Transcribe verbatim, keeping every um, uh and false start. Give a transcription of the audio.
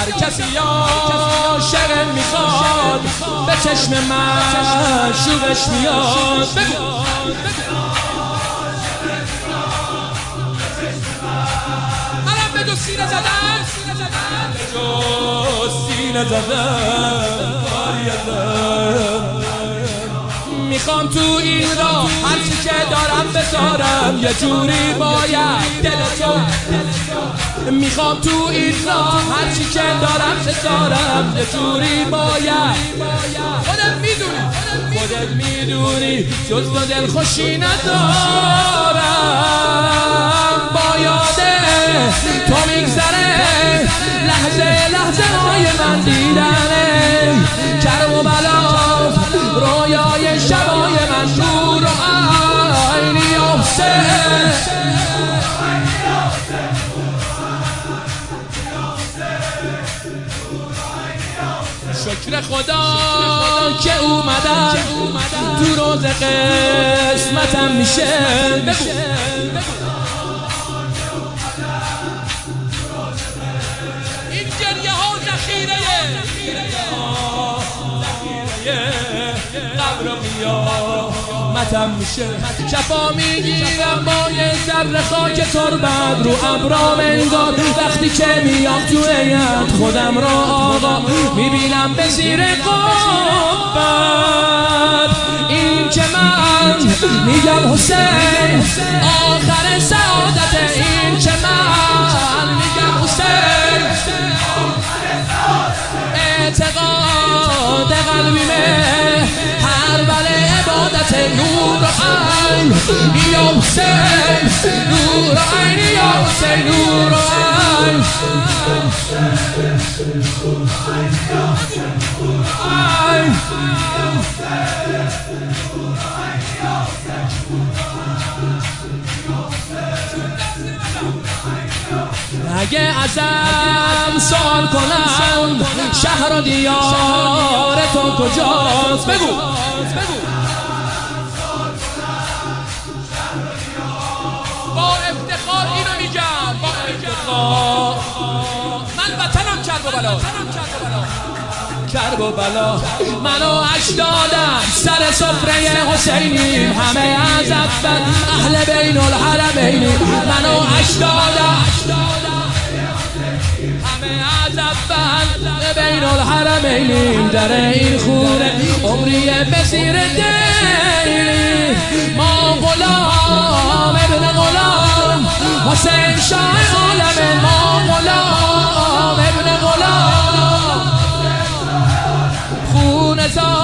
هر کسی عاشق میخواد به چشم من شوقش میاد. الان بگو سینه زدن بگو سینه زدن میخوام تو این راه هرچی که دارم بذارم یه جوری باید دل تو. میخوام تو این راه هرچی که دارم بذارم یه جوری باید. خودت میدونی خودت میدونی جز با دل خوشی ندارم. با یاده تو میگذره لحظه لحظه های من دیدنه. کرب و بلا رویای شبای من نور و عینی حسین. شکر خدا که اومدن تو روز قسمتم میشه. این گریه ها ذخیره قبر قیامتم میشه. شفا میگیرم با یه ذره خاک تربت رو ابرام انگار. وقتی که میام تو هیئت خودم را آقا میبینم به زیر قبت. این که من میگم حسین آخر سعادت. این که من میگم حسین اعتقاد قلبیمه هر بله عبادت. نور عین یا حسین نور عین یا حسین نور عین. اگه ازم سوال کنم شهر و دیار تو کجاست بگو. با افتخار اینو میگم با افتخار من وطنم کرب و بلا. کرب و بلا منو اش دادم سر سفره حسینیم. همه از اول اهل بین الحرمینیم. منو اش دادم همه از اول بین الحرمینیم. در این خونه عمری بسیر دیلی. ما غلام ابن غلام حسین شاه عالم. ما غلام ابن غلام خونه